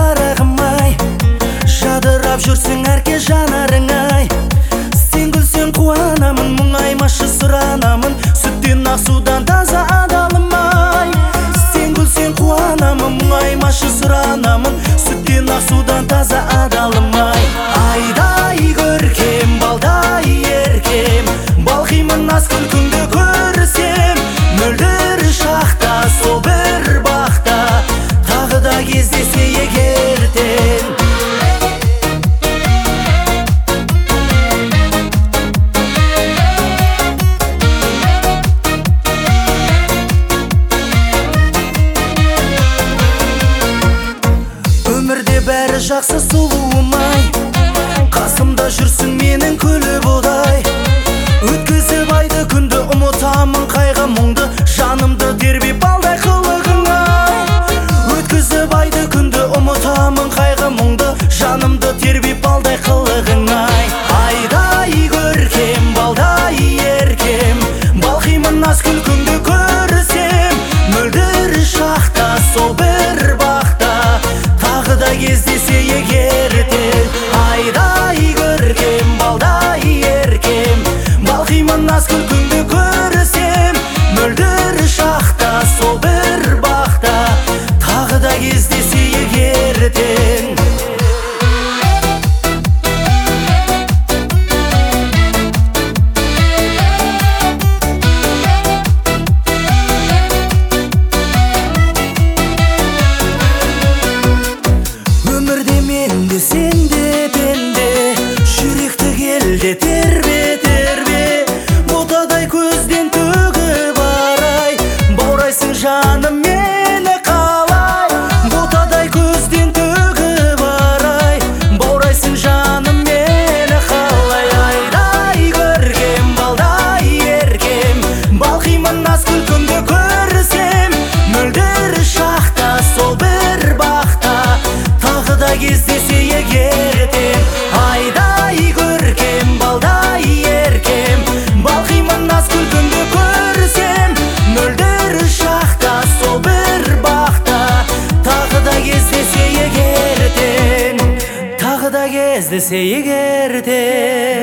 қарағым-ай, жадырап жүрсің әрке жанарың-ай. Сен күлсең қуанамын, мұңаймашы сұранамын, сүттен ақ судан таза адалым-ай. Сен күлсең қуанамын, мұңаймашы сұранамын, сүттен ақ судан таза адалым-ай. Айдай көркем, балдай еркем, балқимын аз күлкіңді көрсем. Мөлдір шақта, сол бір бақта, тағы да кездесе егертен. Өмірде бәрі жақсы сұлуым-ай, қасымда жүрсің менің күліп одай. Өткізіп айды күнді ұмытамын қайғы мұңды, жанымды тербеп балдай қылығың-ай. Өткізіп айды күнді ұмытамын қайғы мұңды, жанымды тербеп балдай қылығың-ай. Айдай көркем, балдай еркем, балқимын аз күлкіңді көрсем. Мөлдір шақта, сол бір бақта, тағы да кездесе егертен. Айдай көркем, балдай еркем, балқимын аз күлкіңді көрсем. Мөлдір шақта, сол бір бақта, тағы да кездесе егертен. Өмірде менде сенде пенде, жүректі келде тербе-тербе. Ботадай көзден төгіп арай, баурайсың жаным мені қалай. Ботадай көзден төгіп арай, баурайсың жаным мені қалай. Айдай көркем, балдай еркем, балқимын аз күлкіңді көрсем. Мөлдір шақта, сол бір бақта, тағы да кездесе егертен. Айдай көркем, балдай еркем, балқимын аз күлкіңді көрсем. Мөлдір шақта, сол бір бақта, тағы да кездесе егертен. Тағы да кездесе егертен.